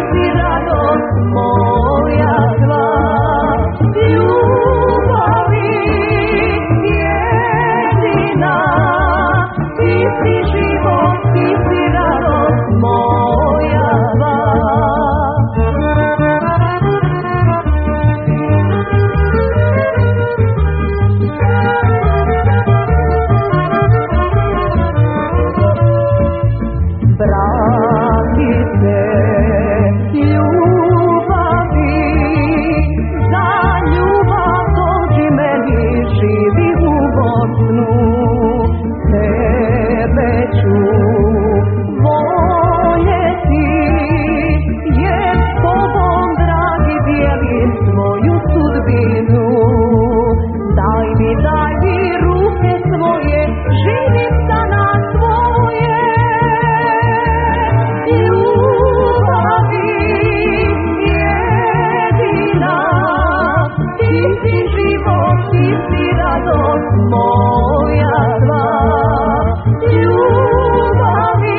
si radost moja sva. Ljubavi jedina, ti si život, ti si radost moja sva. Vrati se ljubavi, za ljubav dođi meni, živi u Bosnu. Tebe ću voljeti, jer s tobom, dragi, dijelim svoju sudbinu. Daj mi ruke svoje, živim sa nas svoje. Ljubavi jedina, ti si život, ti si radost moja sva. Ljubavi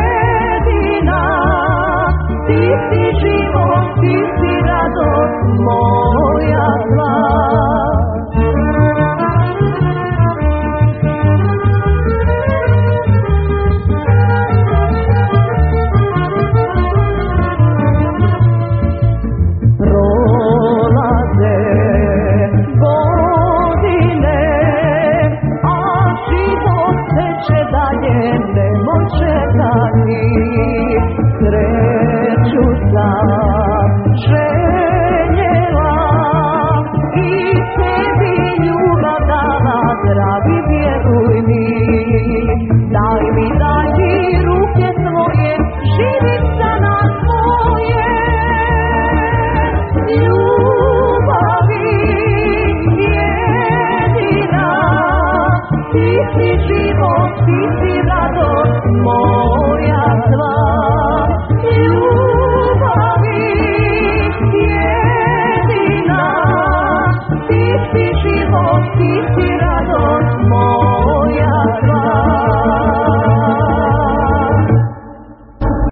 jedina, ti si život, ti si radost moja sva.